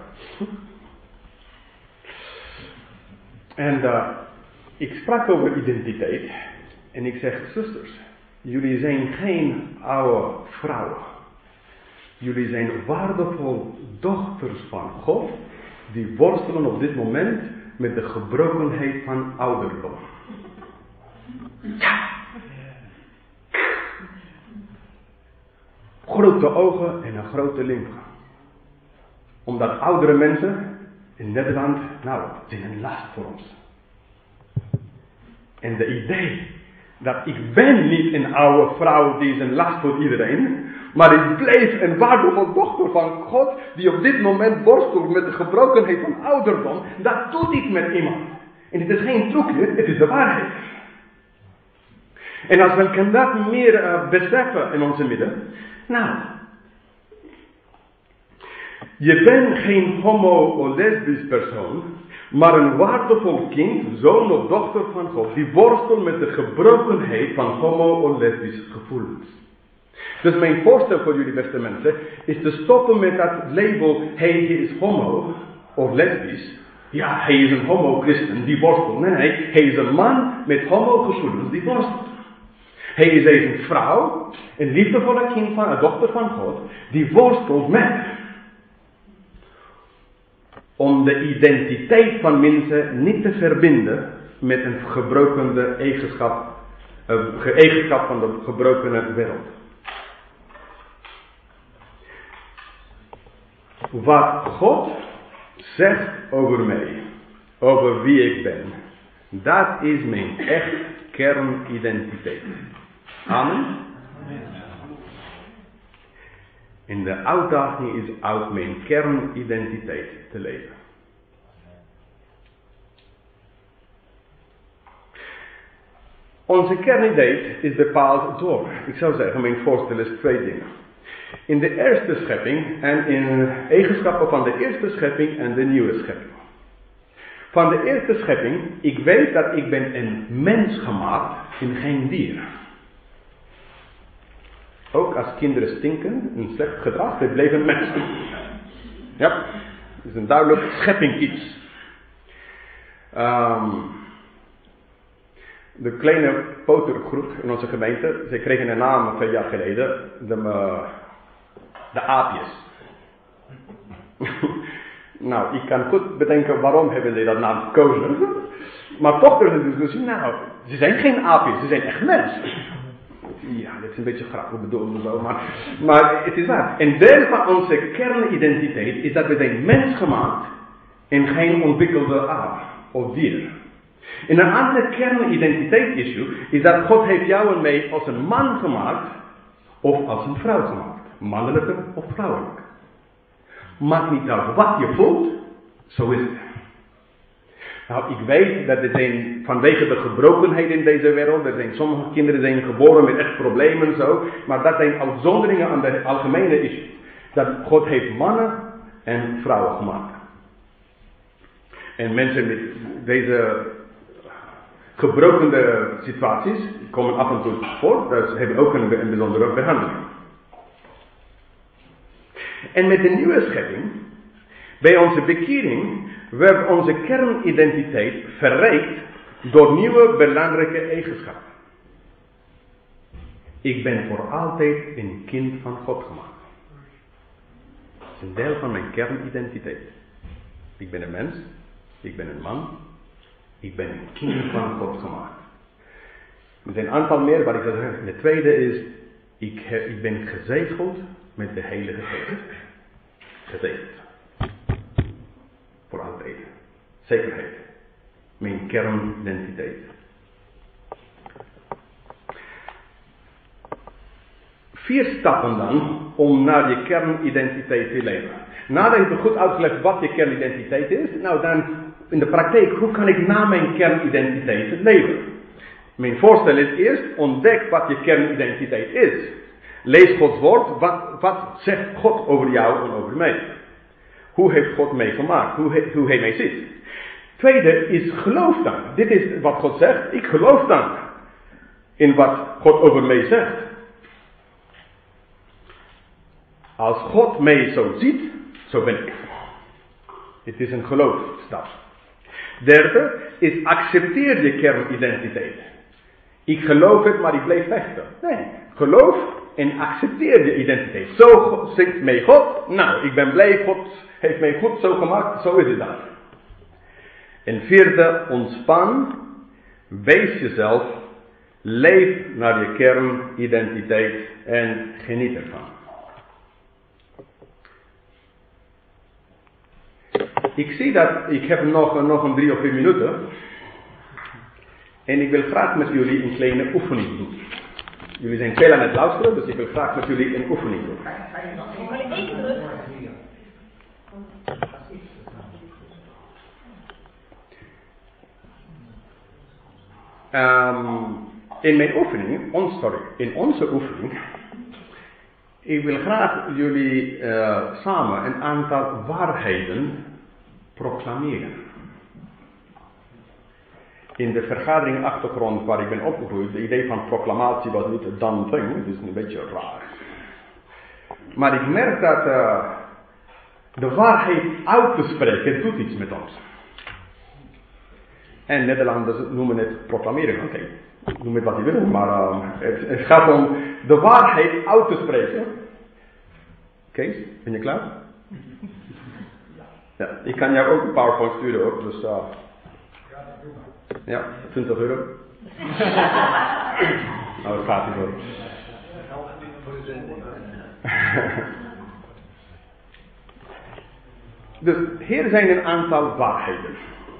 En uh, ik sprak over identiteit. En ik zeg, zusters, jullie zijn geen oude vrouwen. Jullie zijn waardevol dochters van God, die worstelen op dit moment met de gebrokenheid van ouderdom. Ja. Grote ogen en een grote limiet. Omdat oudere mensen in Nederland, nou, zijn een last voor ons. En de idee dat ik ben niet een oude vrouw die is een last voor iedereen, maar ik bleef een waardevolle dochter van God die op dit moment worstelt met de gebrokenheid van ouderdom, dat doet iets met iemand. En het is geen trucje, het is de waarheid. En als we dat meer uh, beseffen in onze midden, nou, je bent geen homo- of lesbisch persoon, maar een waardevol kind, zoon of dochter van God, die worstelt met de gebrokenheid van homo- of lesbische gevoelens. Dus mijn voorstel voor jullie beste mensen, is te stoppen met dat label, hey, hij is homo of lesbisch. Ja, hij is een homo-christen die worstelt. Nee, nee, hij is een man met homo-gevoelens die worstelt. Hij is een vrouw, een liefdevolle kind van, een dochter van God, die worstelt met. Om de identiteit van mensen niet te verbinden met een gebrokene eigenschap, een eigenschap van de gebrokene wereld. Wat God zegt over mij, over wie ik ben, dat is mijn echt kernidentiteit. Amen. En de uitdaging is uit mijn kernidentiteit te leven. Onze kernidentiteit is bepaald door, ik zou zeggen, mijn voorstel is twee dingen. In de eerste schepping en in eigenschappen van de eerste schepping en de nieuwe schepping. Van de eerste schepping, ik weet dat ik ben een mens gemaakt en geen dier. Ook als kinderen stinken, een slecht gedrag, het bleef een mens. Ja, het is een duidelijk schepping iets. Um, de kleine potergroep in onze gemeente, zij kregen een naam twee jaar geleden, de, uh, de aapjes. Nou, ik kan goed bedenken waarom hebben zij dat naam gekozen. Maar toch er is een discussie, nou, ze zijn geen aapjes, ze zijn echt mensen. Ja, dat is een beetje grappig bedoeld en zo, maar, maar het is waar. Een deel van onze kernidentiteit is dat we zijn mens gemaakt en geen ontwikkelde aap of dier. En een andere kernidentiteit issue is dat God heeft jou en mij als een man gemaakt of als een vrouw gemaakt. Mannelijke of vrouwelijke. Maakt niet uit wat je voelt, zo is het. Nou, ik weet dat er zijn, vanwege de gebrokenheid in deze wereld, er zijn sommige kinderen zijn geboren met echt problemen en zo, maar dat zijn uitzonderingen aan de algemene issue. Dat God heeft mannen en vrouwen gemaakt. En mensen met deze gebrokene situaties komen af en toe voor, dat hebben ook een, een bijzondere behandeling. En met de nieuwe schepping, bij onze bekering, werd onze kernidentiteit verrijkt door nieuwe belangrijke eigenschappen. Ik ben voor altijd een kind van God gemaakt. Dat is een deel van mijn kernidentiteit. Ik ben een mens, ik ben een man, ik ben een kind van God gemaakt. Er zijn een aantal meer, maar ik zal zeggen, de tweede is, ik, heb, ik ben gezegeld met de Heilige Geest. Gezegeld. Voor altijd. Zekerheid. Mijn kernidentiteit. Vier stappen dan om naar je kernidentiteit te leven. Nadat je goed uitgelegd wat je kernidentiteit is, nou dan in de praktijk, hoe kan ik na mijn kernidentiteit leven? Mijn voorstel is eerst, ontdek wat je kernidentiteit is. Lees Gods woord, wat, wat zegt God over jou en over mij? Hoe heeft God mij gemaakt? Hoe, he, hoe hij mij ziet? Tweede is geloof dan. Dit is wat God zegt. Ik geloof dan in wat God over mij zegt. Als God mij zo ziet, zo ben ik. Het is een geloofstap. Derde is accepteer je kernidentiteit. Ik geloof het, maar ik blijf vechten. Nee, geloof en accepteer je identiteit. Zo zegt mij God. Nou, ik ben blij, God heeft mij goed zo gemaakt, zo is het dan. En vierde, ontspan, wees jezelf, leef naar je kernidentiteit en geniet ervan. Ik zie dat, ik heb nog, nog een drie of vier minuten. En ik wil graag met jullie een kleine oefening doen. Jullie zijn veel aan het luisteren, dus ik wil graag met jullie een oefening doen. Kan ik één terug? Um, in mijn oefening, on, sorry, in onze oefening, ik wil graag jullie uh, samen een aantal waarheden proclameren. In de vergadering achtergrond waar ik ben opgegroeid, het idee van proclamatie was niet een done thing, het is een beetje raar. Maar ik merk dat uh, de waarheid uit te spreken doet iets met ons. En Nederlanders noemen het proclameren, oké. Okay. Noem het wat je wil, maar uh, het, het gaat om de waarheid uit te spreken. Kees, ben je klaar? Ja, ik kan jou ook een PowerPoint sturen hoor, dus uh, ja, twintig euro. Nou, dat gaat niet hoor. Dus hier zijn een aantal waarheden.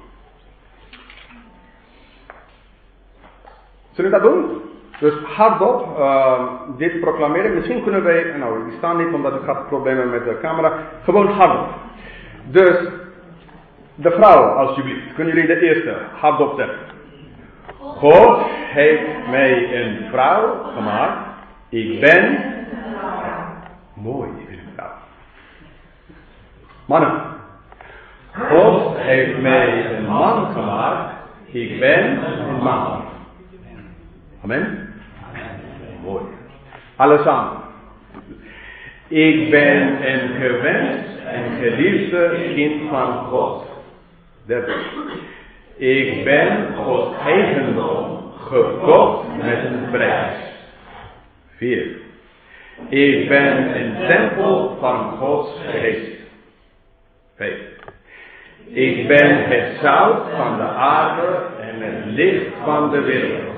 Zullen we dat doen? Dus hardop uh, dit proclameren. Misschien kunnen wij, nou ik sta niet omdat ik had problemen met de camera, gewoon hardop. Dus de vrouw alsjeblieft, kunnen jullie de eerste hardop zeggen? God heeft mij een vrouw gemaakt. Ik ben mooi, ik ben een vrouw. Mannen. God heeft mij een man gemaakt. Ik ben een man. Amen? Mooi. Alle samen. Ik ben een gewenst en geliefde kind van God. Derde. Ik ben Gods eigendom, gekocht met een prijs. Vier. Ik ben een tempel van Gods geest. Vijf. Ik ben het zout van de aarde en het licht van de wereld.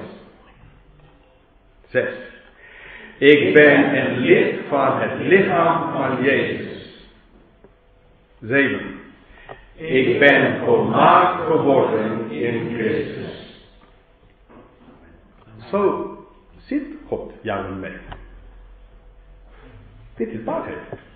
Zes. Ik ben een lid van het lichaam van Jezus. Zeven. Ik ben volmaakt geworden in Christus. Zo ziet God jou en mij. Dit is waarheid.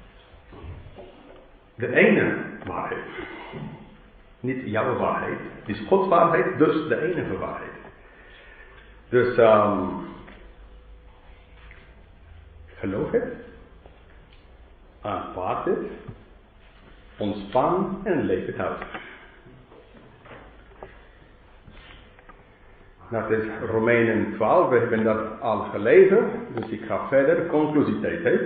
De ene waarheid. Niet jouw waarheid. Het is Gods waarheid, dus de enige waarheid. Dus, um, geloof het. Aanvaard het. Ontspan en leef het uit. Dat is Romeinen twaalf, we hebben dat al gelezen, dus ik ga verder. Conclusietijd, hè.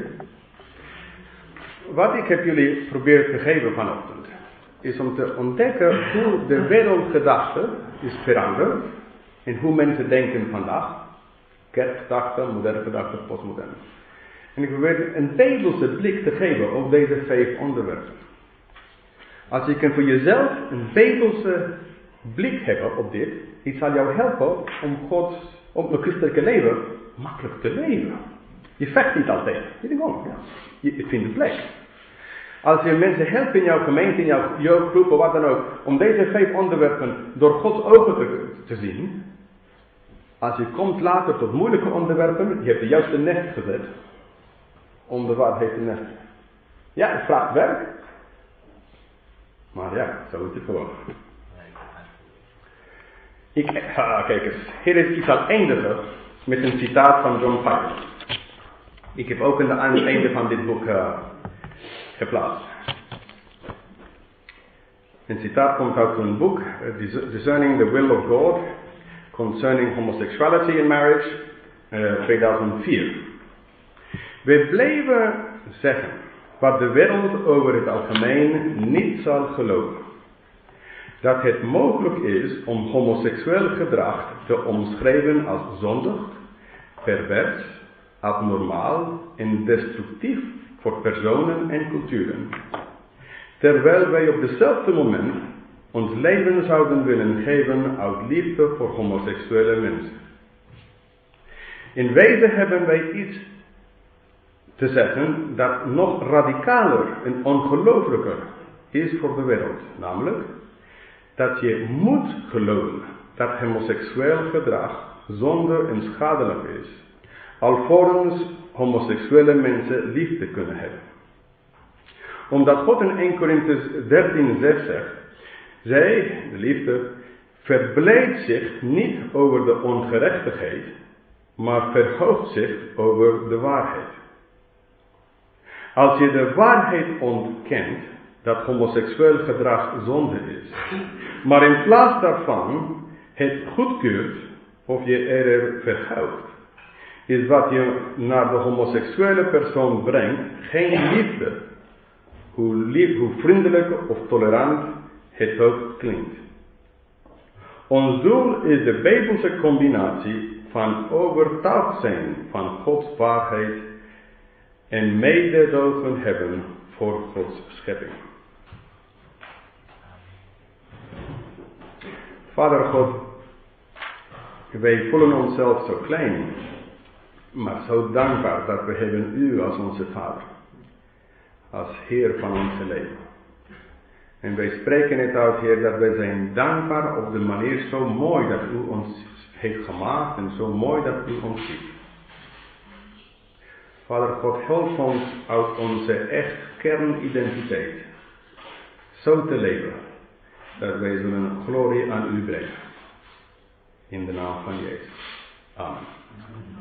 Wat ik heb jullie geprobeerd te geven vanochtend, is om te ontdekken hoe de wereldgedachte is veranderd en hoe mensen denken vandaag. Kerkgedachte, moderne gedachte, postmoderne. En ik probeer een bijbelse blik te geven op deze vijf onderwerpen. Als je kan voor jezelf een bijbelse blik hebben op dit, het zal jou helpen om God, om een christelijke leven makkelijk te leven. Je vecht niet altijd. Je denkt, oh ja, je vindt een plek. Als je mensen helpt in jouw gemeente, in jouw jeugdgroep, wat dan ook, om deze vijf onderwerpen door Gods ogen te, te zien. Als je komt later tot moeilijke onderwerpen, je hebt de juiste nest gezet om de waarheid te nesten. Ja, het vraagt werk. Maar ja, zo is het gewoon. Ik, ah, kijk eens, hier is iets aan eindigen met een citaat van John Piper. Ik heb ook aan het einde van dit boek uh, geplaatst. Een citaat komt uit een boek, uh, Discerning the Will of God, Concerning Homosexuality in Marriage, uh, tweeduizend vier. We blijven zeggen wat de wereld over het algemeen niet zal geloven. Dat het mogelijk is om homoseksueel gedrag te omschrijven als zondig, pervers, abnormaal en destructief voor personen en culturen. Terwijl wij op hetzelfde moment ons leven zouden willen geven uit liefde voor homoseksuele mensen. In wezen hebben wij iets te zeggen dat nog radicaler en ongelooflijker is voor de wereld. Namelijk dat je moet geloven dat homoseksueel gedrag zonde en schadelijk is, alvorens homoseksuele mensen liefde kunnen hebben. Omdat God in eerste Korintiërs dertien zes zegt, zij, de liefde, verblijdt zich niet over de ongerechtigheid, maar verhoogt zich over de waarheid. Als je de waarheid ontkent, dat homoseksueel gedrag zonde is, maar in plaats daarvan het goedkeurt of je er verhoogt, is wat je naar de homoseksuele persoon brengt geen liefde, hoe lief, hoe vriendelijk of tolerant het ook klinkt. Ons doel is de Bijbelse combinatie van overtuigd zijn van Gods waarheid en mededogen hebben voor Gods schepping. Vader God, wij voelen onszelf zo klein, maar zo dankbaar dat we hebben U als onze Vader, als Heer van ons leven. En wij spreken het uit, Heer, dat wij zijn dankbaar op de manier zo mooi dat U ons heeft gemaakt en zo mooi dat U ons ziet. Vader God, help ons uit onze echt kernidentiteit zo te leven, dat wij zullen glorie aan U brengen. In de naam van Jezus. Amen.